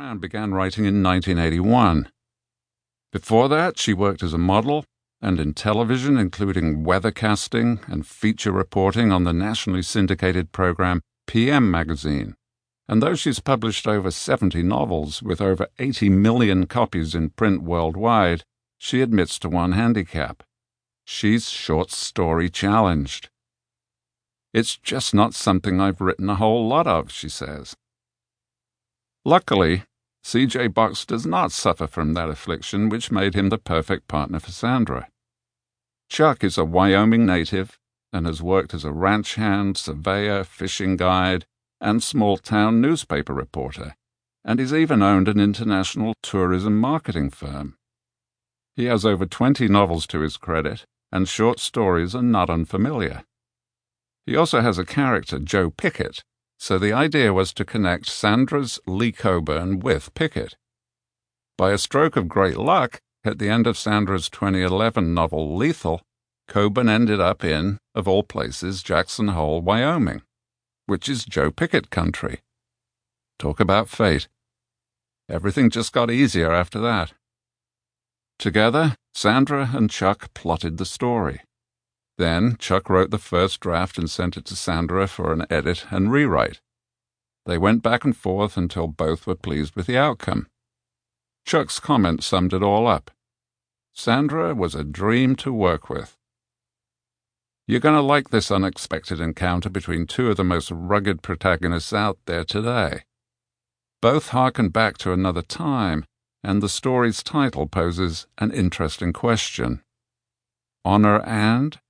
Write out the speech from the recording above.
Brown began writing in 1981. Before that, she worked as a model and in television, including weathercasting and feature reporting on the nationally syndicated program PM Magazine. And though she's published over 70 novels with over 80 million copies in print worldwide, she admits to one handicap. She's short story challenged. It's just not something I've written a whole lot of, she says. Luckily, C.J. Box does not suffer from that affliction, which made him the perfect partner for Sandra. Chuck is a Wyoming native and has worked as a ranch hand, surveyor, fishing guide, and small-town newspaper reporter, and he's even owned an international tourism marketing firm. He has over 20 novels to his credit, and short stories are not unfamiliar. He also has a character, Joe Pickett, so the idea was to connect Sandra's Lee Coburn with Pickett. By a stroke of great luck, at the end of Sandra's 2011 novel Lethal, Coburn ended up in, of all places, Jackson Hole, Wyoming, which is Joe Pickett country. Talk about fate. Everything just got easier after that. Together, Sandra and Chuck plotted the story. Then Chuck wrote the first draft and sent it to Sandra for an edit and rewrite. They went back and forth until both were pleased with the outcome. Chuck's comment summed it all up. Sandra was a dream to work with. You're going to like this unexpected encounter between two of the most rugged protagonists out there today. Both harken back to another time, and the story's title poses an interesting question. Honor and